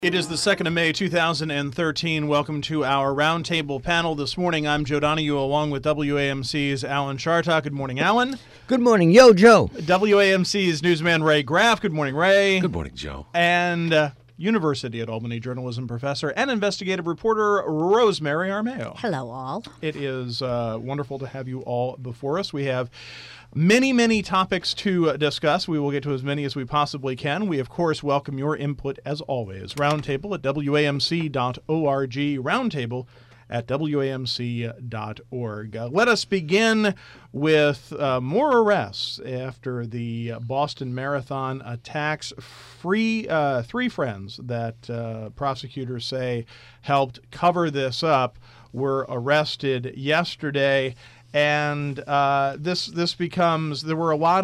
It is the 2nd of May, 2013. Welcome to our roundtable panel this morning. I'm Joe Donahue along with WAMC's Alan Chartock. Good morning, Alan. Good morning, Joe. WAMC's newsman Ray Graff. Good morning, Ray. Good morning, Joe. And University at Albany journalism professor and investigative reporter Rosemary Armao. Hello, all. It is wonderful to have you all before us. We have many topics to discuss. We will get to as many as we possibly can. We, of course, welcome your input as always. Roundtable at WAMC.org. Roundtable at WAMC.org. Let us begin with more arrests after the Boston Marathon attacks. Three friends that prosecutors say helped cover this up were arrested yesterday. And this becomes there were a lot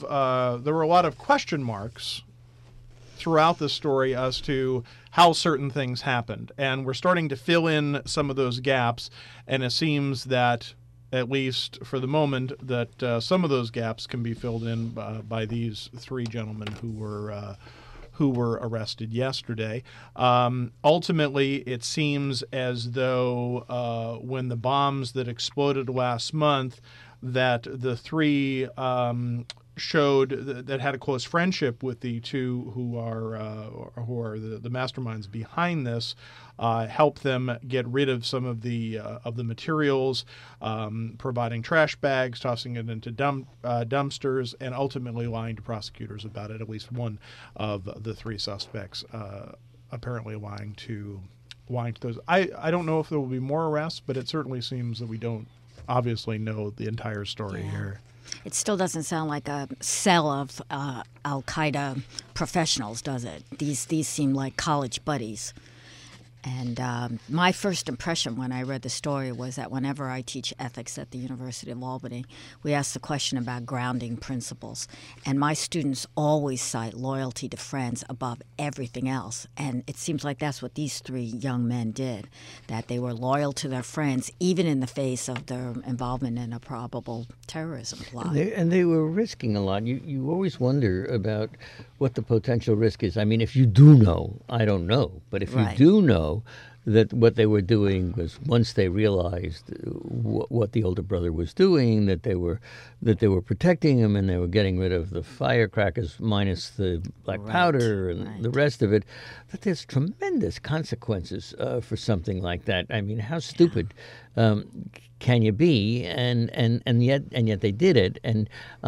of question marks throughout the story as to how certain things happened, and we're starting to fill in some of those gaps. And it seems that, at least for the moment, that some of those gaps can be filled in by these three gentlemen who were arrested yesterday. Ultimately, it seems as though when the bombs that exploded last month, that the three showed that had a close friendship with the two who are the masterminds behind this, help them get rid of some of the materials, providing trash bags, tossing it into dumpsters, and ultimately lying to prosecutors about it. At least one of the three suspects apparently lying to those. I don't know if there will be more arrests, but it certainly seems that we don't obviously know the entire story here. It still doesn't sound like a cell of Al-Qaeda professionals, does it? These seem like college buddies. And my first impression when I read the story was that whenever I teach ethics at the University of Albany, we ask the question about grounding principles. And my students always cite loyalty to friends above everything else. And it seems like that's what these three young men did, that they were loyal to their friends, even in the face of their involvement in a probable terrorism plot. And they were risking a lot. You always wonder about what the potential risk is. I mean, if you do know, I don't know, but if you do know that what they were doing was, once they realized what the older brother was doing, that they were protecting him and they were getting rid of the firecrackers minus the black powder and the rest of it, that there's tremendous consequences for something like that. I mean, how stupid can you be? And yet they did it. And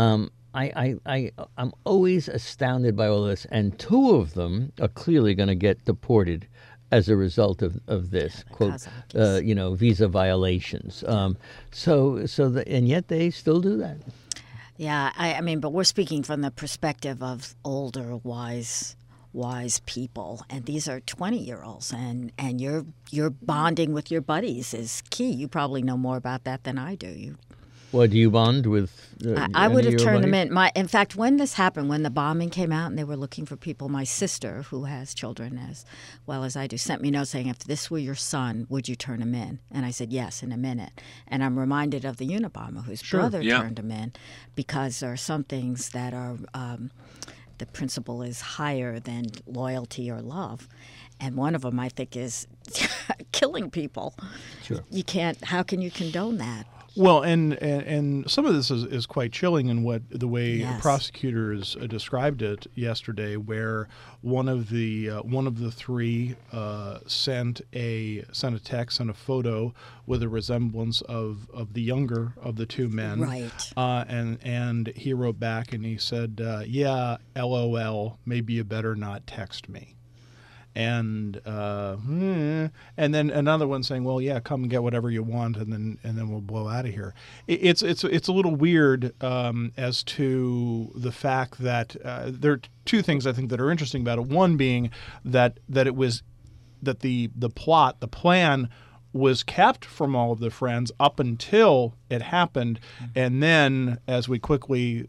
I'm always astounded by all this, and two of them are clearly going to get deported as a result of this, quote, visa violations. And yet they still do that. Yeah, I mean, but we're speaking from the perspective of older, wise people, and these are 20-year-olds, and you're bonding with your buddies is key. You probably know more about that than I do. Well, do you bond with I would have turned them in. In fact, when this happened, when the bombing came out and they were looking for people, my sister, who has children as well as I do, sent me a note saying, if this were your son, would you turn him in? And I said, yes, in a minute. And I'm reminded of the Unabomber, whose brother turned him in, because there are some things that are the principle is higher than loyalty or love. And one of them, I think, is killing people. Sure. You can't. How can you condone that? Well, and some of this is quite chilling in the way prosecutors described it yesterday, where one of the three sent a text and a photo with a resemblance of the younger of the two men, right? And he wrote back and he said, "Yeah, LOL. Maybe you better not text me." And then another one saying, "Well, yeah, come and get whatever you want, and then we'll blow out of here." It's a little weird as to the fact that there are two things I think that are interesting about it. One being that it was that the plan was kept from all of the friends up until it happened, and then as it quickly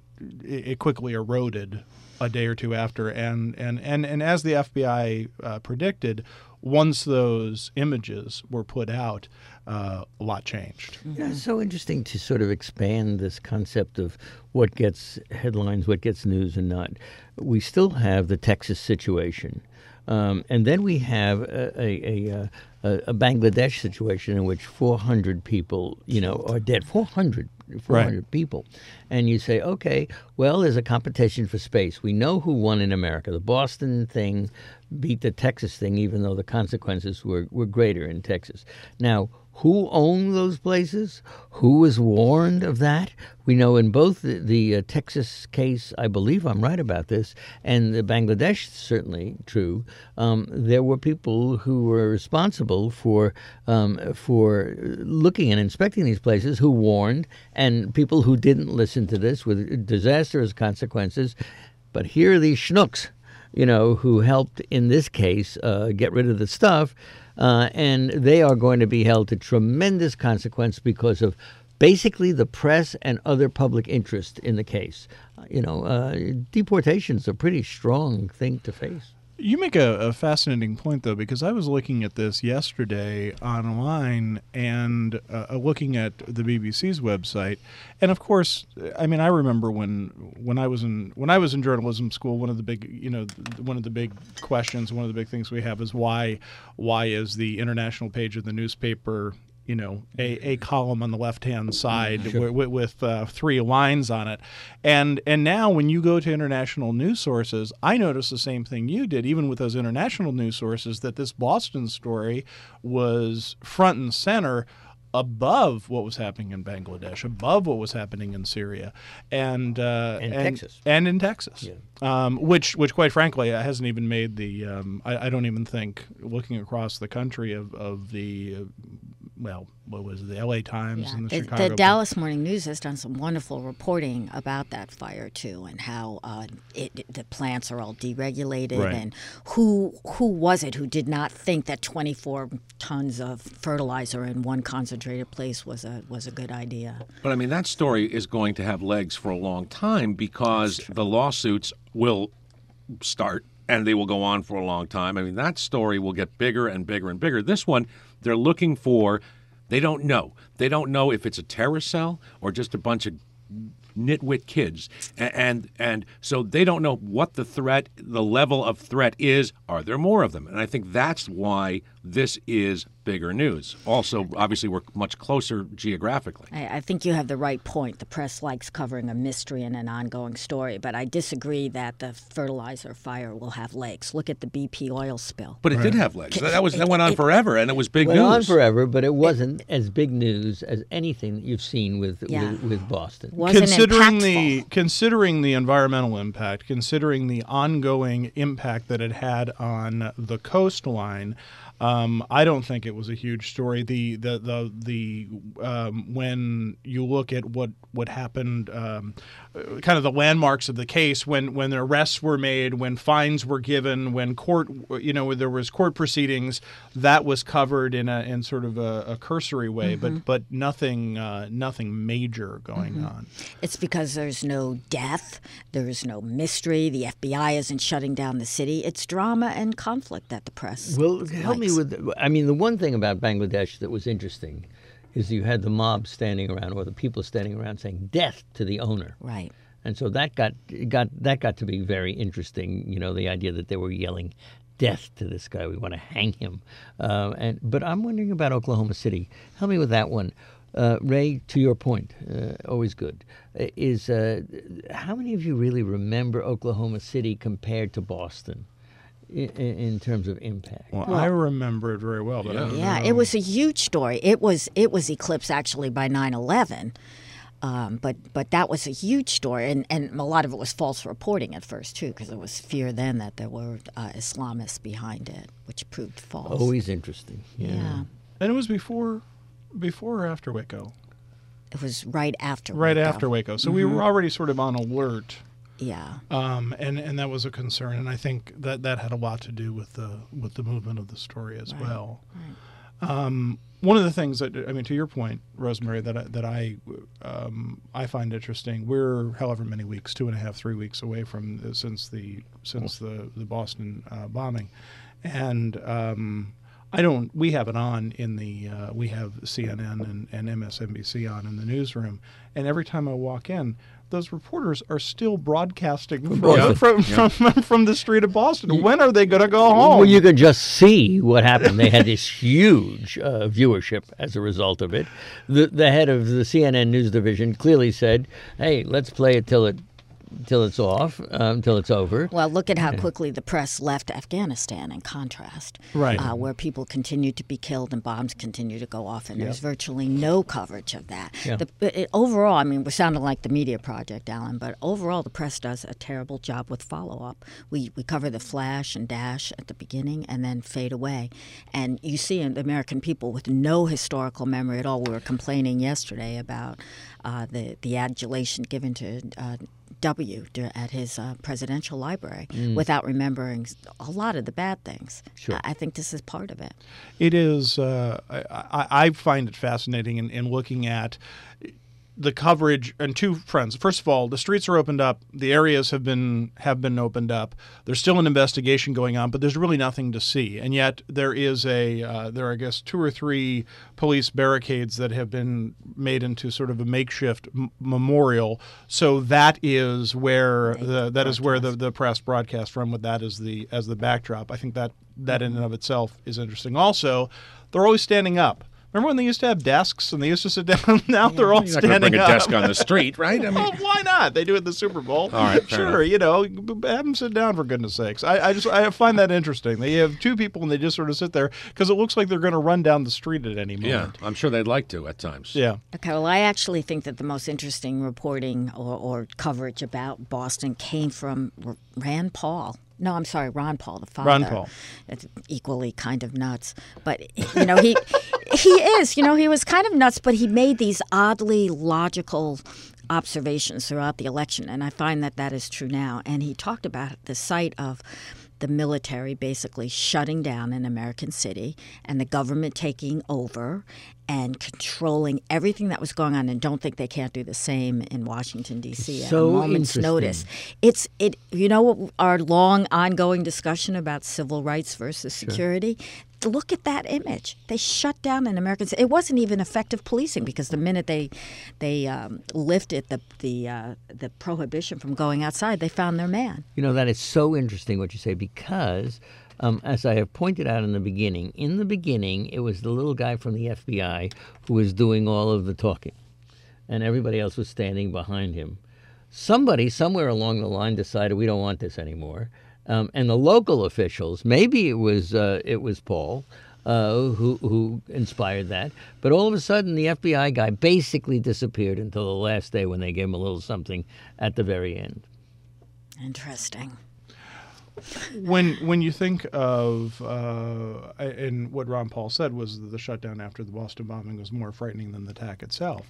eroded a day or two after, and as the FBI predicted, once those images were put out, a lot changed. Yeah, it's so interesting to sort of expand this concept of what gets headlines, what gets news and not. We still have the Texas situation And then we have a Bangladesh situation in which 400 people, are dead. 400 Right. people. And you say, okay, well, there's a competition for space. We know who won in America. The Boston thing beat the Texas thing, even though the consequences were greater in Texas. Now, who owned those places? Who was warned of that? We know in both the Texas case, I believe I'm right about this, and the Bangladesh, certainly true, there were people who were responsible for looking and inspecting these places who warned, and people who didn't listen to this with disastrous consequences. But here are these schnooks, who helped in this case get rid of the stuff. And they are going to be held to tremendous consequence because of basically the press and other public interest in the case. Deportation is a pretty strong thing to face. You make a fascinating point, though, because I was looking at this yesterday online and looking at the BBC's website, and of course, I mean, I remember when I was in journalism school, one of the big questions, one of the big things we have is why is the international page of the newspaper a column on the left-hand side Sure. with 3 lines on it. And now when you go to international news sources, I noticed the same thing you did, even with those international news sources, that this Boston story was front and center above what was happening in Bangladesh, above what was happening in Syria, and Texas. and in Texas, Yeah. which quite frankly hasn't even made the. I don't even think, looking across the country of the. Well, what was it, the L.A. Times and the Chicago. The Dallas Morning News has done some wonderful reporting about that fire too, and how the plants are all deregulated, Right. and who was it who did not think that 24 tons of fertilizer in one concentrated place was a good idea. But I mean, that story is going to have legs for a long time because the lawsuits will start and they will go on for a long time. I mean, that story will get bigger and bigger and bigger. This one, they're looking for, they don't know. They don't know if it's a terrorist cell or just a bunch of nitwit kids. And so they don't know what the level of threat is. Are there more of them? And I think that's why this is bigger news. Also, obviously, we're much closer geographically. I think you have the right point. The press likes covering a mystery and an ongoing story, but I disagree that the fertilizer fire will have legs. Look at the BP oil spill. But it did have legs. That went on forever, and it was big Went news. on forever, but it wasn't as big news as anything that you've seen with Boston. Wasn't impactful. Considering the environmental impact, considering the ongoing impact that it had on the coastline, I don't think it was a huge story. When you look at what happened, kind of the landmarks of the case, when the arrests were made, when fines were given, when there was court proceedings, that was covered in sort of a cursory way, but nothing major going on. It's because there's no death, there's no mystery, the FBI isn't shutting down the city. It's drama and conflict that the press Well, help me likes. the one thing about Bangladesh that was interesting is you had the mob standing around, or the people standing around saying "death to the owner." Right. And so that got to be very interesting. The idea that they were yelling "death to this guy, we want to hang him." But I'm wondering about Oklahoma City. Help me with that one. Ray, to your point, always good, is how many of you really remember Oklahoma City compared to Boston in terms of impact? Well, I remember it very well, but I don't Yeah, know. it was a huge story. It was eclipsed actually by 9/11. But that was a huge story, and a lot of it was false reporting at first too, because there was fear then that there were Islamists behind it, which proved false. Always interesting. Yeah. And it was before or after Waco? It was right after. Right Waco. after Waco. So we were already sort of on alert. Yeah. And that was a concern, and I think that had a lot to do with the movement of the story as well. Right. One of the things that, I mean, to your point, Rosemary, that I find interesting, we're however many weeks, 2.5, 3 weeks away from since the Boston bombing, and we have it on in the we have CNN and MSNBC on in the newsroom, and every time I walk in, those reporters are still broadcasting from Boston. from the street of Boston. When are they going to go home? Well, you could just see what happened. They had this huge viewership as a result of it. The head of the CNN News Division clearly said, "Hey, let's play it till it's off, till it's over." Well, look at how quickly the press left Afghanistan in contrast, Right. Where people continue to be killed and bombs continue to go off, and there's virtually no coverage of that. Yeah. Overall, I mean, we're sounding like the media project, Alan, but overall the press does a terrible job with follow-up. We cover the flash and dash at the beginning and then fade away. And you see the American people with no historical memory at all. We were complaining yesterday about the adulation given to W at his presidential library without remembering a lot of the bad things. Sure. I think this is part of it. It is. I find it fascinating in looking at the coverage and two fronts. First of all, the streets are opened up. The areas have been opened up. There's still an investigation going on, but there's really nothing to see. And yet there is there are, I guess, 2 or 3 police barricades that have been made into sort of a makeshift memorial. So that is where the press broadcast from, with that as the backdrop. I think that in and of itself is interesting. Also, they're always standing up. Remember when they used to have desks and they used to sit down? Now they're all You're not standing bring up. a desk on the street, right? I mean, Well, why not? They do it in the Super Bowl. All right, fair sure. enough. Have them sit down for goodness sakes. I find that interesting. They have 2 people and they just sort of sit there because it looks like they're going to run down the street at any yeah, moment. I'm sure they'd like to at times. Yeah. Okay, well, I actually think that the most interesting reporting or coverage about Boston came from Rand Paul. No, I'm sorry, Ron Paul, the father. Ron Paul. It's equally kind of nuts. But, he is. He was kind of nuts, but he made these oddly logical observations throughout the election, and I find that is true now. And he talked about the sight of the military basically shutting down an American city and the government taking over and controlling everything that was going on, and don't think they can't do the same in Washington, D.C. at a So moment's notice. Our long ongoing discussion about civil rights versus security. Look at that image. They shut down an American city. It wasn't even effective policing because the minute they lifted the prohibition from going outside, they found their man. That is so interesting what you say, because as I have pointed out in the beginning, it was the little guy from the FBI who was doing all of the talking, and everybody else was standing behind him. Somebody somewhere along the line decided we don't want this anymore. And the local officials, maybe it was Paul who inspired that, but all of a sudden the FBI guy basically disappeared until the last day when they gave him a little something at the very end. Interesting. When you think of and what Ron Paul said was that the shutdown after the Boston bombing was more frightening than the attack itself.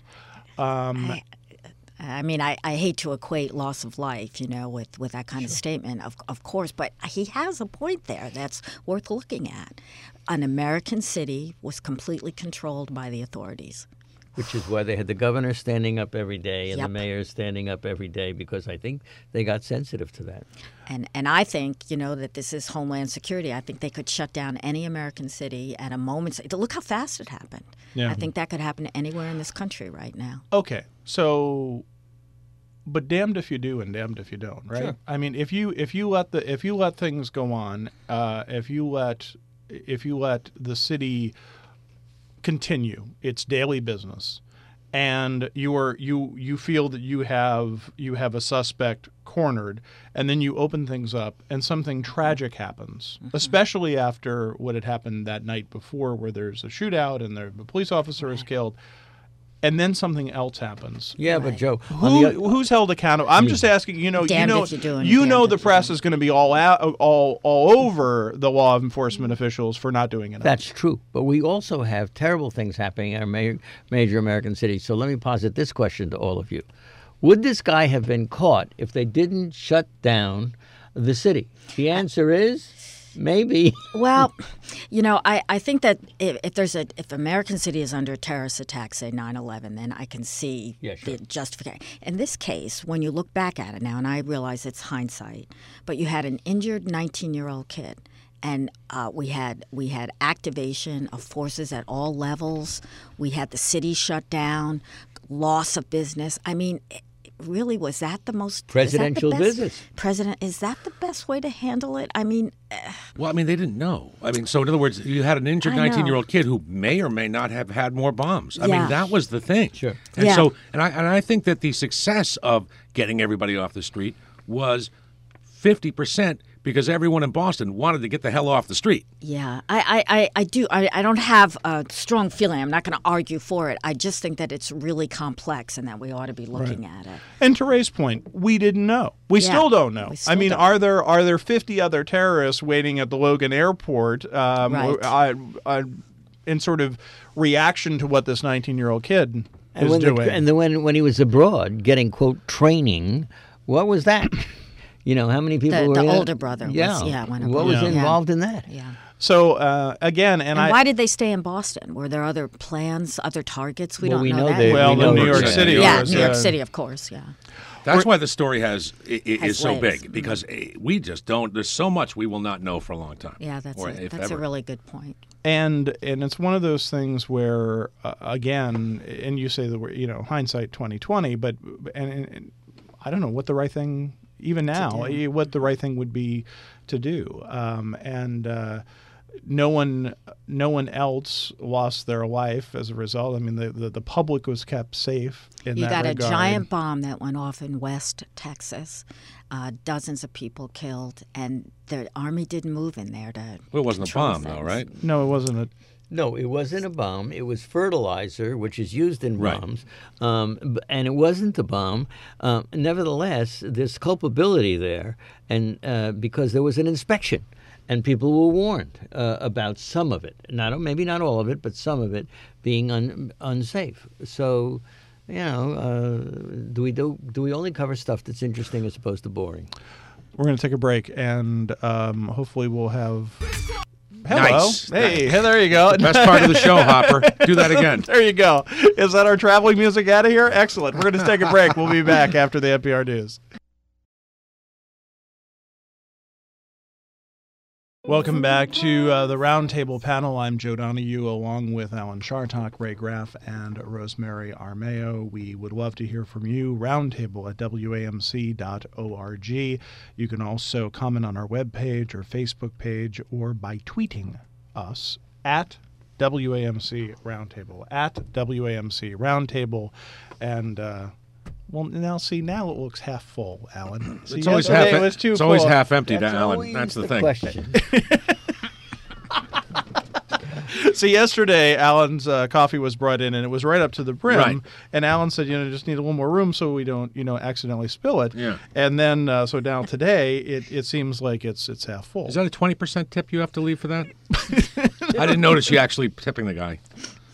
I mean, I hate to equate loss of life, with that kind of statement, of course, but he has a point there that's worth looking at. An American city was completely controlled by the authorities. Which is why they had the governor standing up every day and Yep. the mayor standing up every day, because I think they got sensitive to that. And I think, that this is Homeland Security. I think they could shut down any American city at a moment's. Look how fast it happened. Yeah. I think that could happen anywhere in this country right now. Okay, so, but damned if you do and damned if you don't, right? Sure. I mean, if you let things go on, if you let the city continue its daily business, and you feel that you have a suspect cornered, and then you open things up and something tragic happens, especially after what had happened that night before, where there's a shootout and the police officer is killed, and then something else happens. Yeah, but Right. Joe, Who's held accountable? I'm just asking. Damned if you do and you damned know if the you press don't. is going to be all over the law enforcement officials for not doing enough. that's true. But we also have terrible things happening in our major American cities. So let me posit this question to all of you. Would this guy have been caught if they didn't shut down the city? The answer is maybe. Well, I think that if American city is under a terrorist attack, say 9/11, then I can see Yeah, sure. the justification. In this case, when you look back at it now, and I realize it's hindsight, but you had an injured 19-year-old kid, and we had activation of forces at all levels. We had the city shut down, loss of business. I mean, really, was that the most Presidential visits. Is that the best way to handle it? I mean, Well, I mean, they didn't know. I mean, so in other words, you had an injured I know. 19-year-old kid who may or may not have had more bombs. I Yeah. mean, that was the thing. Sure. And Yeah. so, and I think that the success of getting everybody off the street was 50% because everyone in Boston wanted to get the hell off the street. yeah, I do. I don't have a strong feeling. I'm not going to argue for it. I just think that it's really complex and that we ought to be looking at it. And to Ray's point, we didn't know. We Yeah, still don't know. we still I mean, don't. are there 50 other terrorists waiting at the Logan airport Right. in sort of reaction to what this 19-year-old kid And is when doing? and then when he was abroad getting quote training, what was that? You know, how many people The- were the in it? older brother was- Yeah. went What abroad. was Yeah. involved in that? Yeah. So again, And why did they stay in Boston? Were there other plans, other targets? We Well, don't we know know that. they- yet. well, we the know New York that- City, yeah, was, New York City, of course. Yeah. That's why the story is so legs. big because we just don't. There's so much we will not know for a long time. Yeah, that's or a, if that's a ever. really good point. and it's one of those things where again, and you say the word, hindsight 2020, but and I don't know what the right thing even now what the right thing would be to do, and no one else lost their life as a result. I mean, the public was kept safe in You that got regard. a giant bomb that went off in West Texas, dozens of people killed, and the army didn't move in there to. Well, it wasn't a control bomb, though, things. right? No, it wasn't a. No, it wasn't a bomb. It was fertilizer, which is used in Right. bombs, and it wasn't a bomb. Nevertheless, there's culpability there, and because there was an inspection, and people were warned about some of it. Maybe not all of it, but some of it being unsafe. So, do we only cover stuff that's interesting as opposed to boring? We're going to take a break, and hopefully we'll have. Hello. Nice. Hey, there you go. Best part of the show, Hopper. Do that again. There you go. Is that our traveling music out of here? Excellent. We're going to take a break. We'll be back after the NPR News. Welcome back to the Roundtable panel. I'm Joe Donahue, along with Alan Chartock, Ray Graff, and Rosemary Armeo. We would love to hear from you. Roundtable at WAMC.org. You can also comment on our webpage or Facebook page, or by tweeting us at WAMC Roundtable, at WAMC Roundtable. And well, now it looks half full, Alan. See, It's always yesterday half. it was too It's always full. half empty, That's Alan. always That's the thing. question. So yesterday, Alan's coffee was brought in, and it was right up to the brim. Right. And Alan said, just need a little more room so we don't, accidentally spill it. Yeah. And then, so now today, it seems like it's half full. Is that a 20% tip you have to leave for that? I didn't notice you actually tipping the guy.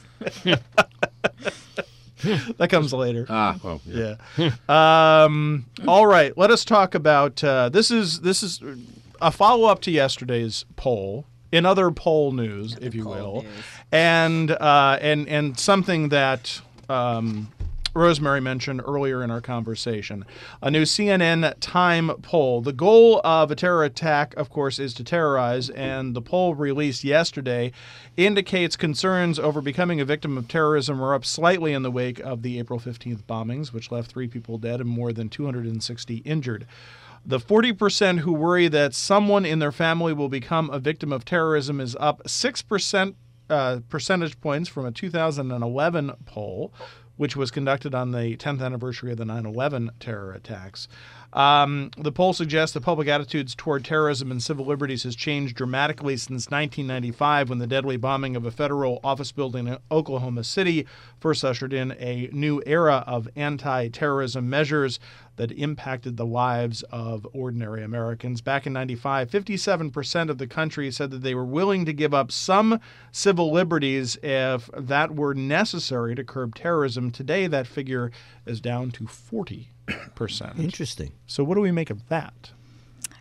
That comes later. Well, yeah. Yeah. All right. Let us talk about this is a follow up to yesterday's poll. In other poll news, if you will, and something that Rosemary mentioned earlier in our conversation, a new CNN Time poll. The goal of a terror attack, of course, is to terrorize, and the poll released yesterday indicates concerns over becoming a victim of terrorism are up slightly in the wake of the April 15th bombings, which left 3 people dead and more than 260 injured. The 40% who worry that someone in their family will become a victim of terrorism is up 6% percentage points from a 2011 poll, which was conducted on the 10th anniversary of the 9/11 terror attacks. The poll suggests that public attitudes toward terrorism and civil liberties has changed dramatically since 1995, when the deadly bombing of a federal office building in Oklahoma City first ushered in a new era of anti-terrorism measures that impacted the lives of ordinary Americans. Back in 95, 57% of the country said that they were willing to give up some civil liberties if that were necessary to curb terrorism. Today, that figure is down to 40%. Interesting. So what do we make of that?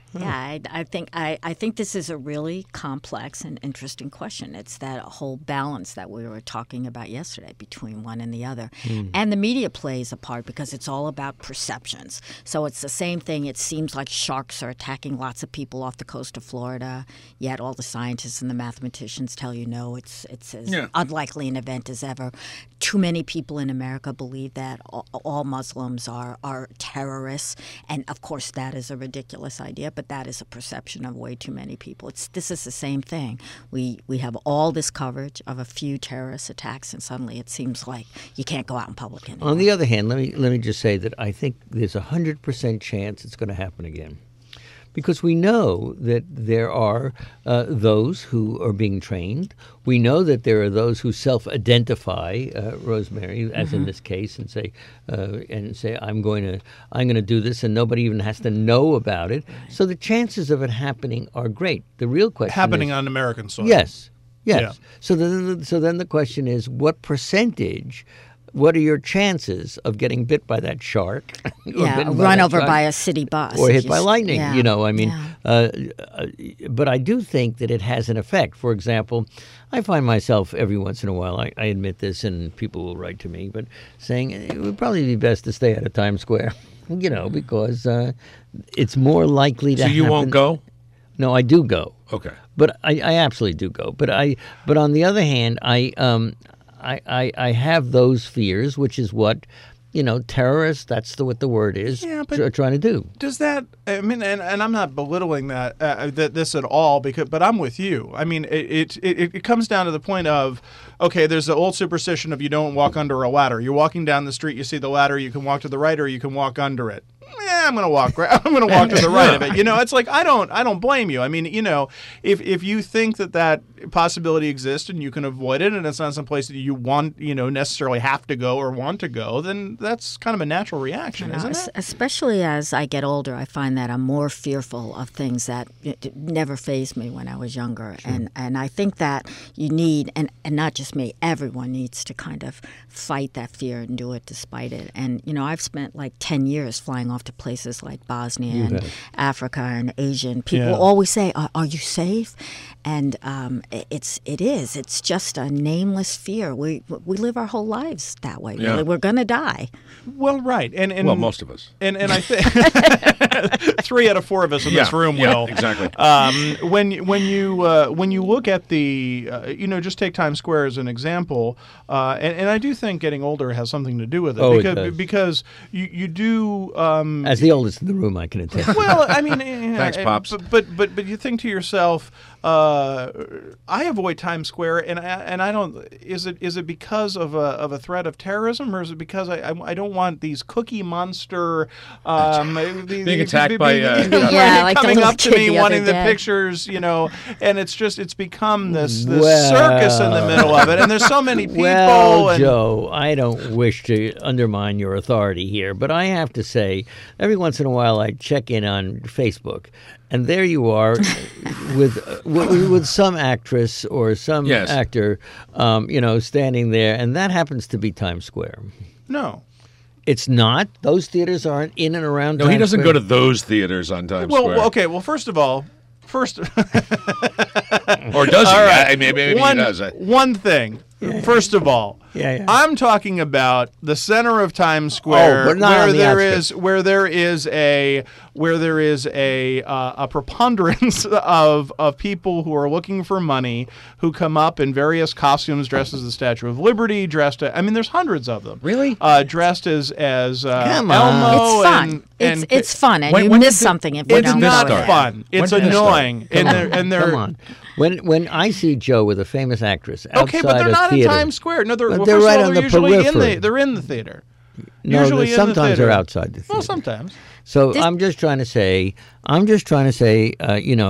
Yeah, I think this is a really complex and interesting question. It's that whole balance that we were talking about yesterday between one and the other. And the media plays a part because it's all about perceptions. So it's the same thing. It seems like sharks are attacking lots of people off the coast of Florida, yet all the scientists and the mathematicians tell you no, it's as unlikely an event as ever. Too many people in America believe that all Muslims are terrorists. And, of course, that is a ridiculous idea, but that is a perception of way too many people. This is the same thing. We have all this coverage of a few terrorist attacks, and suddenly it seems like you can't go out in public anymore. On the other hand, let me just say that I think there's a 100% chance it's going to happen again. Because we know that there are those who are being trained. We know that there are those who self-identify, Rosemary, as in this case, and say, I'm going to do this, and nobody even has to know about it. So the chances of it happening are great. The real question happening is, on American soil. Yes. Yeah. So then the question is, what percentage? What are your chances of getting bit by that shark? Run over by a city bus. Or hit by lightning, Yeah. But I do think that it has an effect. For example, I find myself every once in a while, I admit this and people will write to me, but saying it would probably be best to stay out of Times Square, because it's more likely to happen. So you won't go? No, I do go. Okay. But I absolutely do go. But on the other hand, I have those fears, which is what, terrorists, that's what the word is, are trying to do. Does that, and I'm not belittling this at all, but I'm with you. I mean, it comes down to the point of, okay, there's the old superstition of you don't walk under a ladder. You're walking down the street, you see the ladder, you can walk to the right or you can walk under it. I'm going to walk right. I'm going to walk to the right of it. It's like I don't blame you. I mean, if you think that possibility exists and you can avoid it, and it's not some place that you want, necessarily have to go or want to go, then that's kind of a natural reaction, isn't it? Especially as I get older, I find that I'm more fearful of things that never fazed me when I was younger, and I think that you need, and not just me, everyone needs to kind of fight that fear and do it despite it. And I've spent like 10 years flying off to places like Bosnia and Africa and Asia, and people always say, "Are you safe?" And it's just a nameless fear. We live our whole lives that way. Yeah. Really. We're gonna die. Well, right, and most of us, and I think 3 out of 4 of us in this room will. Exactly. When you look at the just take Times Square as an example, and I do think getting older has something to do with it, because you do. As the oldest in the room, I can attest. Well, I mean, thanks, Pops. But you think to yourself, I avoid Times Square, and I don't. Is it because of a threat of terrorism, or is it because I don't want these Cookie Monster being attacked by like coming up to me wanting the day. pictures, and it's become this circus in the middle of it, and there's so many people. Well, Joe, I don't wish to undermine your authority here, but I have to say, every once in a while I check in on Facebook, and there you are with some actress or some actor, standing there, and that happens to be Times Square. No. It's not. Those theaters aren't in and around Times Square. No, he doesn't go to those theaters on Times Square. Well, okay. Well, first of all, or does he? Right. Maybe he does. One thing. First of all, I'm talking about the center of Times Square, where there is a preponderance of people who are looking for money, who come up in various costumes, dressed as the Statue of Liberty, there's hundreds of them. Really? Dressed as Come Elmo. It's fun. It's fun, and you miss something if you it's don't not go. fun. It's annoying. Come on. When I see Joe with a famous actress outside okay, but they're not theater, in Times Square. No, they're right on the periphery. They're in the theater. No, Usually sometimes they're outside the theater. Well, sometimes. So I'm just trying to say,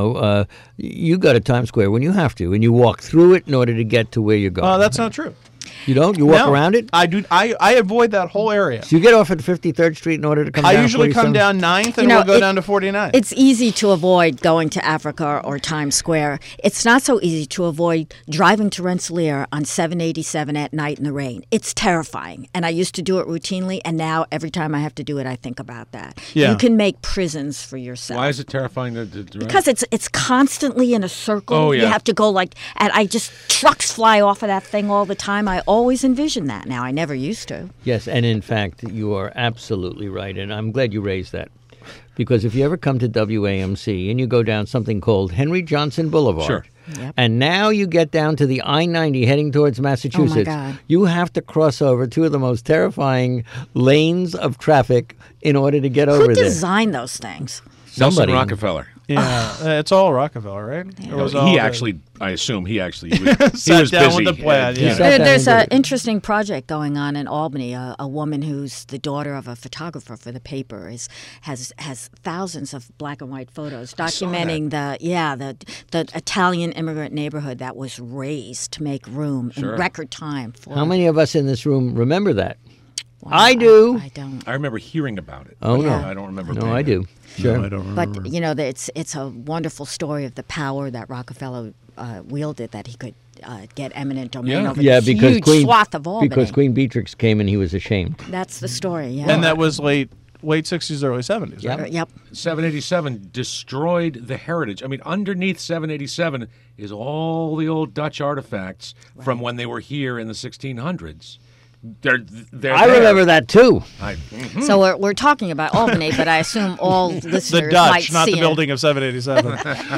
you go to Times Square when you have to, and you walk through it in order to get to where you're going. That's not true. You don't? You walk No, around it? I do. I avoid that whole area. So you get off at 53rd Street in order to come down I usually come 47th? down 9th and You know, we'll go down to 49th. It's easy to avoid going to Africa or Times Square. It's not so easy to avoid driving to Rensselaer on 787 at night in the rain. It's terrifying. And I used to do it routinely, and now every time I have to do it, I think about that. Yeah. You can make prisons for yourself. Why is it terrifying to drive? Because it's constantly in a circle. Oh, You yeah. have to go and trucks fly off of that thing all the time. I always envision that now. I never used to. Yes, and in fact, you are absolutely right, and I'm glad you raised that. Because if you ever come to WAMC and you go down something called Henry Johnson Boulevard, Sure. Yep. and now you get down to the I-90 heading towards Massachusetts, God. you have to cross over two of the most terrifying lanes of traffic in order to get Who over there. designed those things? Nelson somebody- Rockefeller. Yeah, it's all Rockefeller, right? It was all He the- actually, I assume he was, he Sat was down busy. with the plan, You yeah. know. Sat down There's and an did it. interesting project going on in Albany. A woman who's the daughter of a photographer for the paper has thousands of black and white photos documenting the Italian immigrant neighborhood that was razed to make room in record time. How many of us in this room remember that? Wow, I do. I don't. I remember hearing about it. Oh, but no. I don't remember. No, being I there. do. Sure. I don't remember. But you know, it's a wonderful story of the power that Rockefeller wielded, that he could get eminent domain Yeah. over Yeah, this because huge Queen swath of Albany. because Queen Beatrix came and he was ashamed. That's the story. Yeah. And that was late 60s, early 70s. Yep. Right? Yep. 787 destroyed the heritage. I mean, underneath 787 is all the old Dutch artifacts from when they were here in the 1600s. They're I there. remember that too. So we're talking about Albany, but I assume all listeners The might Dutch, not see the it. building of 787.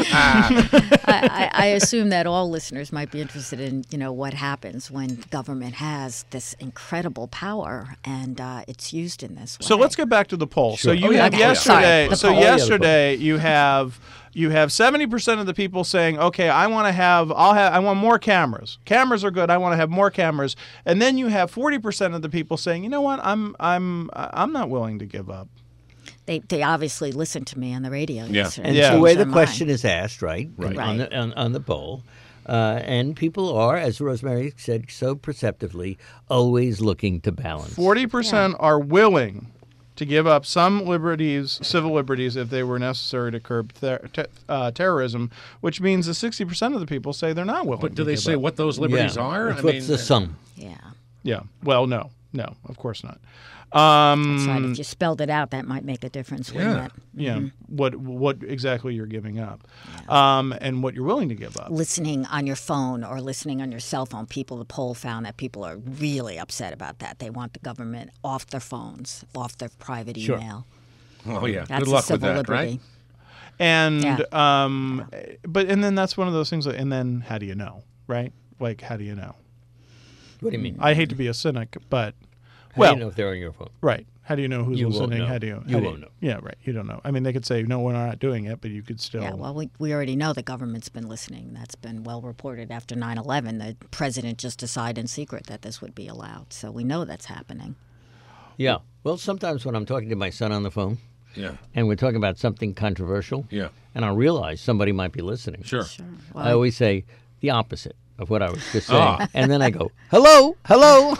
I assume that all listeners might be interested in, what happens when government has this incredible power and it's used in this way. So let's get back to the poll. So you Oh, yeah. have Okay. yesterday. Sorry, the So poll. yesterday you have 70% of the people saying, "Okay, I want more cameras. Cameras are good. I want to have more cameras." And then you have 40% of the people saying, "You know what? I'm not willing to give up." They obviously listened to me on the radio. Yeah. yesterday And Yeah. the way changed the their question mind. is asked, right? Right. On the poll. And people are, as Rosemary said so perceptively, always looking to balance. 40% are willing to give up some liberties, civil liberties, if they were necessary to curb terrorism, which means that 60% of the people say they're not willing. But do to they give say up. what those liberties Yeah. are? What's the sum? Yeah. Yeah. Well, no, of course not. That's right. If you spelled it out, that might make a difference, wouldn't Yeah. it? Yeah. What exactly you're giving up, and what you're willing to give up. Listening on your phone or listening on your cell phone, the poll found that people are really upset about that. They want the government off their phones, off their private email. Oh yeah. That's Good luck a with civil that, liberty. right? And Yeah. and then that's one of those things. And then how do you know, right? Like, how do you know? What do you mean? I hate to be a cynic, but How well, do you know if they're on your phone? right. How do you know who's You won't listening? know. How do you? You how do won't know. Yeah, right. You don't know. I mean, they could say no, we're not doing it, but you could still. Yeah, well, we already know the government's been listening. That's been well reported after 9/11. The president just decided in secret that this would be allowed. So we know that's happening. Yeah. Well, sometimes when I'm talking to my son on the phone Yeah. and we're talking about something controversial, Yeah. and I realize somebody might be listening, Sure. Sure. I Well, always say the opposite of what I was just saying. Ah. And then I go, hello, hello.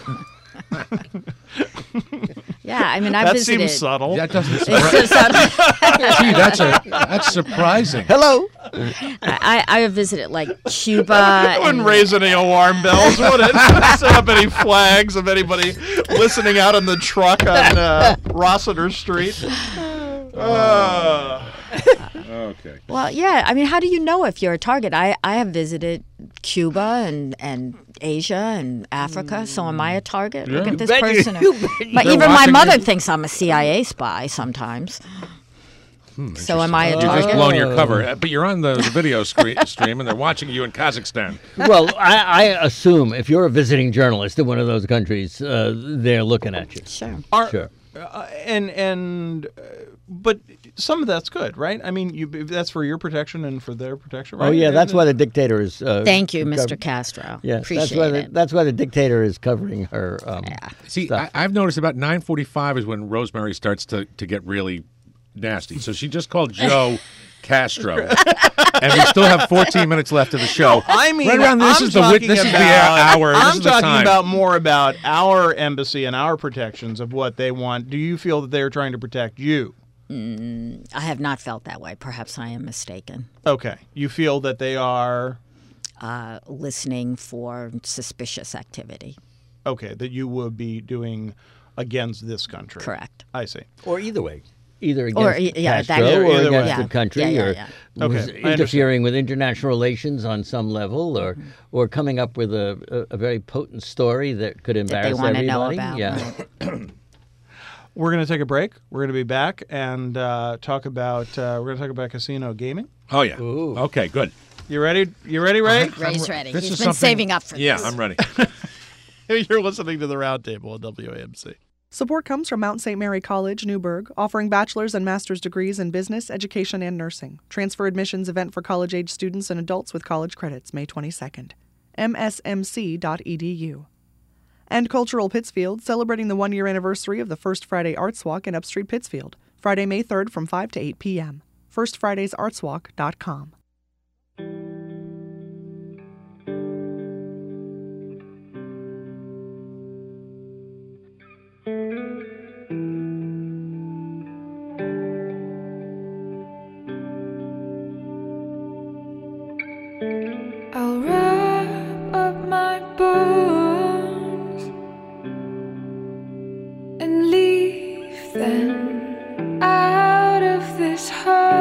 yeah, I mean, I that visited. seems subtle. That doesn't It's surprise. just- Gee, that's surprising. Hello. I have visited like Cuba. It wouldn't and- raise any alarm bells, would it? Set up any flags of anybody listening out in the truck on Rossiter Street. Okay. Well, yeah. I mean, how do you know if you're a target? I have visited Cuba and Asia and Africa. So am I a target? Look Yeah. at this bet you- person. you bet you- But They're even my watching mother you. thinks I'm a CIA spy sometimes. So am I a You've just target? blown your cover, but you're on the video stream, and they're watching you in Kazakhstan. Well, I assume if you're a visiting journalist in one of those countries, they're looking at you. Sure. Sure. But some of that's good, right? I mean, that's for your protection and for their protection, right? Oh, yeah, that's why the dictator is... Thank you, Mr. Castro. Yeah, Appreciate that's why the dictator is covering her See, stuff. I've noticed about 9:45 is when Rosemary starts to get really nasty. So she just called Joe Castro. And we still have 14 minutes left of the show. I mean, right around this I'm is the talking hour. I'm This is the talking time. about more about our embassy and our protections of what they want. Do you feel that they're trying to protect you? I have not felt that way. Perhaps I am mistaken. Okay. You feel that they are Listening for suspicious activity. okay, that you would be doing against this country. Correct. I see. Or either way. Either Or, against yeah, that- Castro Either or way. against Yeah. the country, Yeah, or yeah. Okay, was I understand. interfering with international relations on some level, or coming up with a very potent story that could That embarrass they want to everybody. know about. Yeah. Right. We're going to take a break. We're going to be back and talk about casino gaming. Oh, yeah. Ooh. Okay, good. You ready? You ready, Ray? Ray's ready. This He's is been something- saving up for Yeah, this. I'm ready. You're listening to the Roundtable on WAMC. Support comes from Mount St. Mary College, Newburgh, offering bachelor's and master's degrees in business, education, and nursing. Transfer admissions event for college-age students and adults with college credits, May 22nd. msmc.edu. And Cultural Pittsfield, celebrating the one-year anniversary of the First Friday Arts Walk in Upstreet Pittsfield, Friday, May 3rd from 5 to 8 p.m. FirstFridaysArtsWalk.com. I'll wrap up my bones and leave them out of this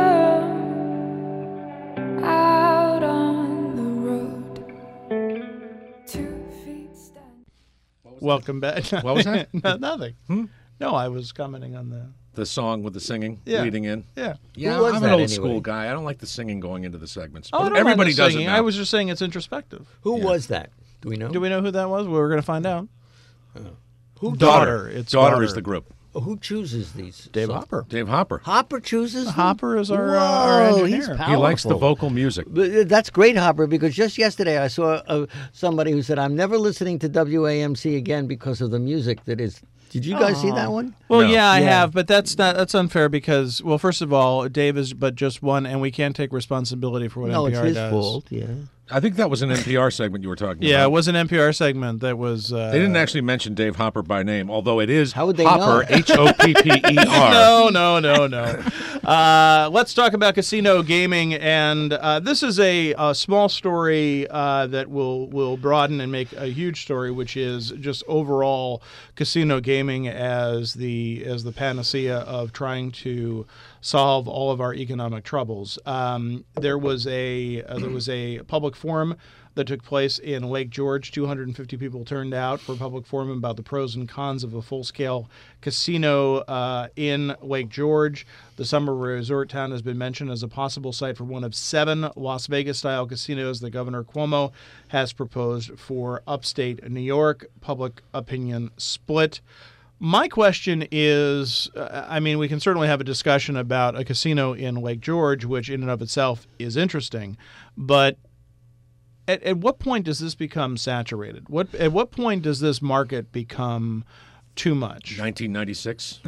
home, out on the road. 2 feet stand. Welcome back. What was that? Nothing. No, I was commenting on the. The song with the singing Yeah. leading in. Yeah. Yeah, Who was I'm that an old anyway? school guy. I don't like the singing going into the segments. Oh, I But don't everybody mind the does singing. it now. I was just saying it's introspective. Who was that? Do we know? Do we know who that was? Well, we're going to find out. Who Daughter. It's Daughter is the group. Who chooses these? Dave songs? Hopper. Dave Hopper. Hopper chooses them? Hopper is our Whoa, engineer. he's He powerful. He likes the vocal music. But that's great, Hopper, because just yesterday I saw somebody who said, I'm never listening to WAMC again because of the music that is. Did you guys see that one? Well, No. yeah, I Yeah. have, but that's unfair because, well, first of all, Dave is but just one, and we can't take responsibility for what No, NPR it's his does. fault, yeah. I think that was an NPR segment you were talking Yeah, it about. was an NPR segment that was. They didn't actually mention Dave Hopper by name, although it is How would they Hopper, know? Hopper. No. Let's talk about casino gaming, and this is a small story that will broaden and make a huge story, which is just overall casino gaming as the panacea of trying to solve all of our economic troubles. There was a public forum that took place in Lake George. 250 people turned out for a public forum about the pros and cons of a full-scale casino in Lake George. The summer resort town has been mentioned as a possible site for one of 7 Las Vegas-style casinos that Governor Cuomo has proposed for upstate New York. Public opinion split. My question is, we can certainly have a discussion about a casino in Lake George, which in and of itself is interesting, but at what point does this become saturated? At what point does this market become too much? 1996.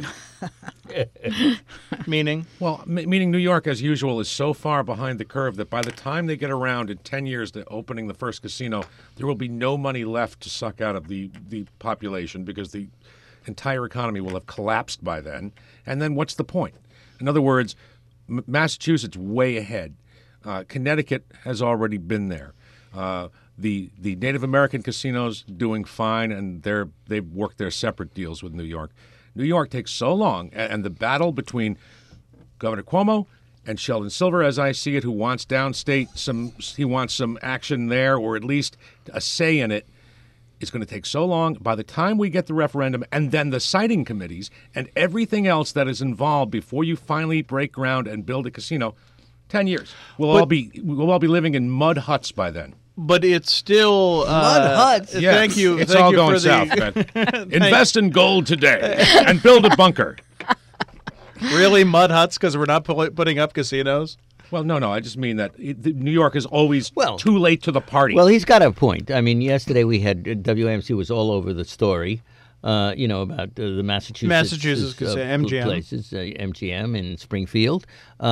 Meaning? Well, meaning New York, as usual, is so far behind the curve that by the time they get around in 10 years to opening the first casino, there will be no money left to suck out of the population because the entire economy will have collapsed by then. And then what's the point? In other words, Massachusetts way ahead. Connecticut has already been there. The Native American casinos doing fine, and they've worked their separate deals with New York. New York takes so long, and the battle between Governor Cuomo and Sheldon Silver, as I see it, who wants downstate he wants some action there, or at least a say in it, is going to take so long. By the time we get the referendum and then the siting committees and everything else that is involved before you finally break ground and build a casino, 10 years. We'll all be living in mud huts by then. But it's still Mud huts. Yeah, Thank you. It's thank all you going for the, south, man. Invest in gold today and build a bunker. Really, mud huts because we're not putting up casinos. Well, no. I just mean that New York is always Well- too late to the party. Well, he's got a point. I mean, yesterday we had WAMC was all over the story about the Massachusetts MGM. places, MGM in Springfield,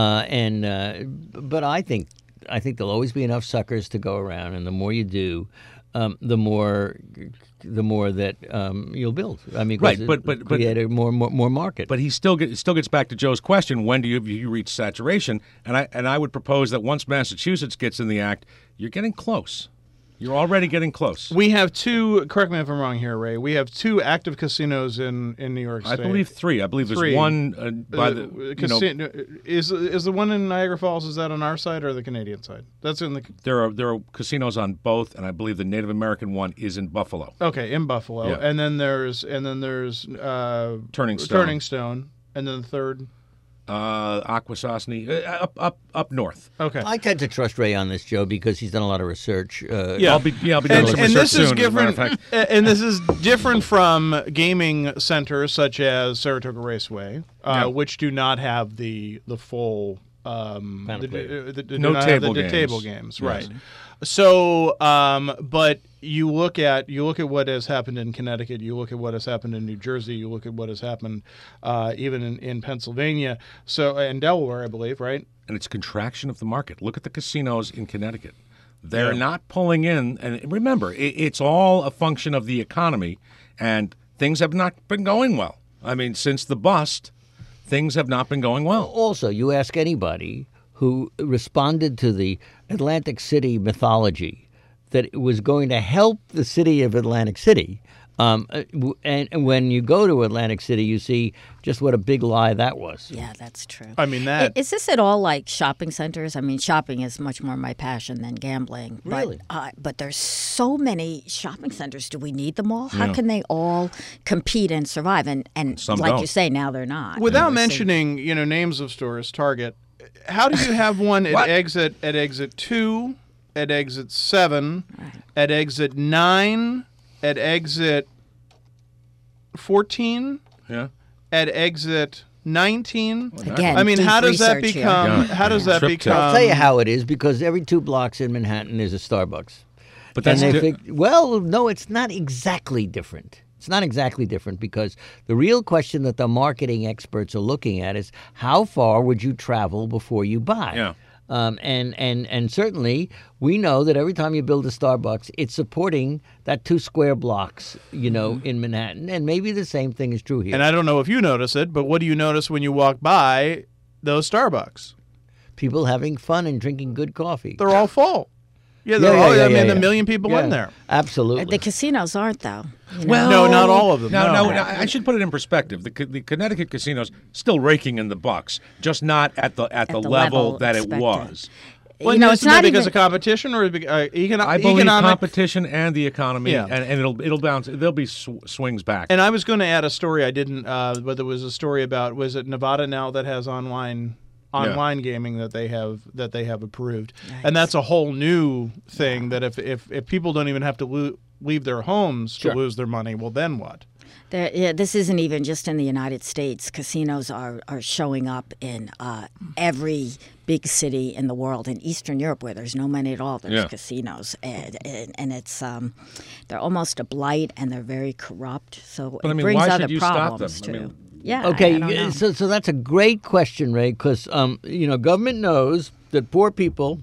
but I think there'll always be enough suckers to go around, and the more you do, the more that you'll build. I mean, Right, but create a more market. But he still gets back to Joe's question: when do you reach saturation? And I would propose that once Massachusetts gets in the act, you're getting close. You're already getting close. We have two. Correct me if I'm wrong here, Ray. We have 2 active casinos in New York State. I believe 3. I believe there's 3. one by the Is the one in Niagara Falls? Is that on our side or the Canadian side? That's in the. There are casinos on both, and I believe the Native American one is in Buffalo. Okay, in Buffalo, Yeah. and then there's Turning Stone, and then the third. Akwesasne, up north. Okay. I tend to trust Ray on this, Joe, because he's done a lot of research. Yeah. I'll be doing some and research this soon. is as a matter different. of fact. And this is different from gaming centers such as Saratoga Raceway, which do not have the full Panoply. No table games. table games, right? Yes. So, but you look at what has happened in Connecticut, you look at what has happened in New Jersey, you look at what has happened even in Pennsylvania, so and Delaware, I believe, right? And it's contraction of the market. Look at the casinos in Connecticut. They're not pulling in. And remember, it's all a function of the economy, and things have not been going well. I mean, since the bust, things have not been going well. Also, you ask anybody who responded to the Atlantic City mythology that it was going to help the city of Atlantic City. And when you go to Atlantic City, you see just what a big lie that was. Yeah, that's true. I mean that. Is this at all like shopping centers? I mean, shopping is much more my passion than gambling. Really? But there's so many shopping centers. Do we need them all? How can they all compete and survive? And Some like don't. you say, now they're not. Without mentioning, names of stores, Target. How do you have one at exit 2, at exit 7, at exit 9, at exit 14, at exit 19? Again, I mean, deep how does that research here. become? How does that Trip become? I'll tell you how it is, because every 2 blocks in Manhattan is a Starbucks. But And that's they think, well, no, it's not exactly different. It's not exactly different, because the real question that the marketing experts are looking at is how far would you travel before you buy? Yeah. And certainly we know that every time you build a Starbucks, it's supporting that 2 square blocks, in Manhattan. And maybe the same thing is true here. And I don't know if you notice it, but what do you notice when you walk by those Starbucks? People having fun and drinking good coffee. They're all full. Yeah, they're all. I mean, a million people Yeah, in there. Absolutely. The casinos aren't, though. No, not all of them. No, I should put it in perspective. The Connecticut casinos still raking in the bucks, just not at the level that expected. it was. Well, it's isn't that not because even of competition or I believe economic? competition and the economy, Yeah. and it'll bounce. There'll be swings back. And I was going to add a story. I didn't, but there was a story about, was it Nevada now that has online gaming that they have approved, and that's a whole new thing. That if people don't even have to leave their homes to lose their money, well, then what? This isn't even just in the United States. Casinos are showing up in every big city in the world. In Eastern Europe, where there's no money at all, there's casinos, and it's they're almost a blight, and they're very corrupt. So But, I it mean, brings why should other you stop problems them? I too. mean- Yeah. Okay, I don't know. so that's a great question, Ray, because government knows that poor people,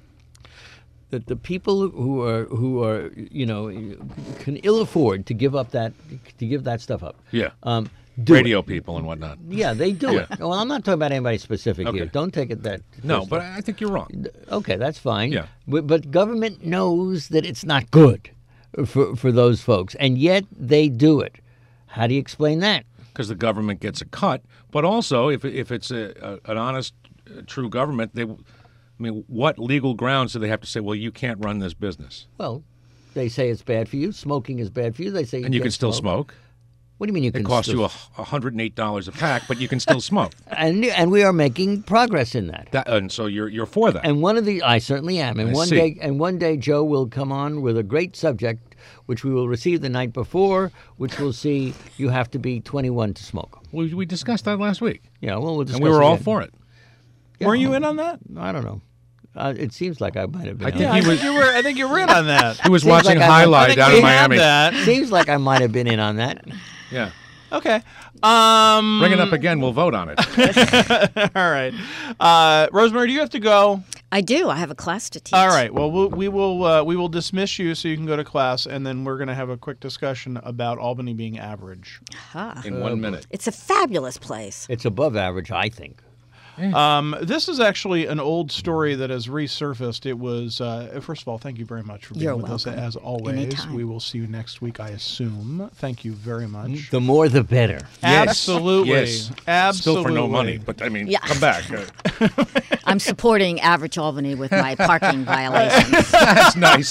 that the people who are can ill afford to give that stuff up. Yeah. Do Radio it. people and whatnot. Yeah, they do it. Well, I'm not talking about anybody specific here. Okay. Don't take it that. No, personal. but I think you're wrong. Okay, that's fine. Yeah. But government knows that it's not good for those folks, and yet they do it. How do you explain that? Because the government gets a cut, but also if it's an honest, true government, what legal grounds do they have to say? Well, you can't run this business, Well, they say it's bad for you. Smoking is bad for you. They say and you can can't still smoke. What do you mean you can? It costs still... you $108 a pack, but you can still smoke. And we are making progress in that. And so you're for that. And I certainly am. And one day Joe will come on with a great subject, which we will receive the night before, which will see you have to be 21 to smoke. We discussed that last week, Yeah, well, we'll discuss and we were it all again. for it. Were you in on that? I don't know. It seems like I might have been. I on think that. I think you were in on that. He was Seems watching like I Highlight think out we of had Miami. that. Seems like I might have been in on that. Yeah. Okay. Bring it up again. We'll vote on it. All right. Rosemary, do you have to go? I do. I have a class to teach. All right. Well, we will dismiss you so you can go to class, and then we're going to have a quick discussion about Albany being average. Ah. In 1 minute. It's a fabulous place. It's above average, I think. This is actually an old story that has resurfaced. It was, first of all, thank you very much for being You're with us welcome. as always. Anytime. We will see you next week, I assume. Thank you very much. The more, the better. Absolutely. Yes. Absolutely. Still for no money, but I mean, Yeah. come back. I'm supporting Average Albany with my parking violations. That's nice.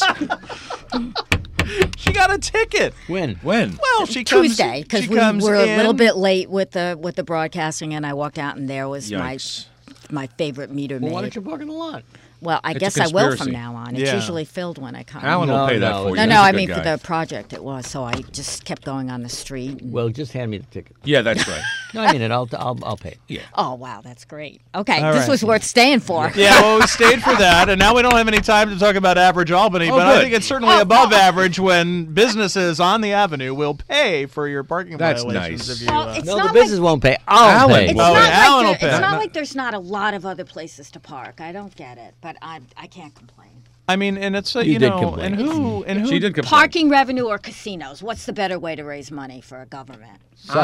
She got a ticket. When? When? Well, she comes Tuesday, because she we comes were a little in. bit late with the broadcasting, and I walked out, and there was Yikes. my favorite meter Well, why maid. don't you park in the lot? Well, I It's a guess I will from conspiracy. now on. It's Yeah. usually filled when I come. Alan will No, pay that no, for you. no, He's no, a I good mean for guy. the project it was. So I just kept going on the street. and- Well, just hand me the ticket. Yeah, that's right. No, I mean it. I'll pay it. Yeah. Oh wow, that's great. Okay, All this right. was worth staying for. Yeah, well, we stayed for that, and now we don't have any time to talk about average Albany, but I good. think it's certainly above average when businesses on the avenue will pay for your parking That's violations. nice. If you, Well, it's No, not the business won't pay. I'll Alan pay. It's will. Oh, not, yeah, Alan will like pay. it's not like there's not a lot of other places to park. I don't get it, but I can't complain. I mean, and it's You you did know, complain. and who She did complain. Parking revenue or casinos? What's the better way to raise money for a government?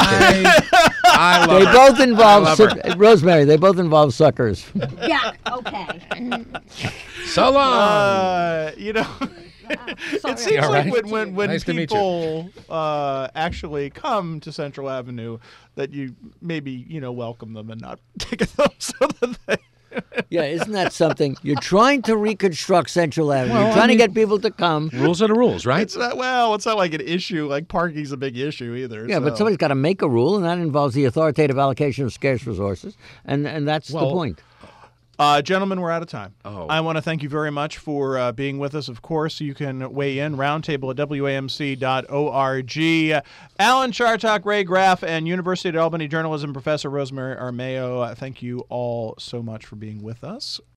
I love They her. both involve I love Rosemary. They both involve suckers. Yeah. Okay. So long. you know. Sorry. It seems All like right. when Nice to meet you. people actually come to Central Avenue that you maybe welcome them and not ticket them so that they. Yeah, isn't that something? You're trying to reconstruct Central Avenue. You're trying to get people to come. Rules are the rules, right? It's not like an issue. Like parking's a big issue either. Yeah, but somebody's got to make a rule, and that involves the authoritative allocation of scarce resources, and that's the point. Gentlemen, we're out of time. Oh. I want to thank you very much for being with us. Of course, you can weigh in, roundtable at WAMC.org. Alan Chartock, Ray Graff, and University of Albany journalism professor Rosemary Armao, thank you all so much for being with us.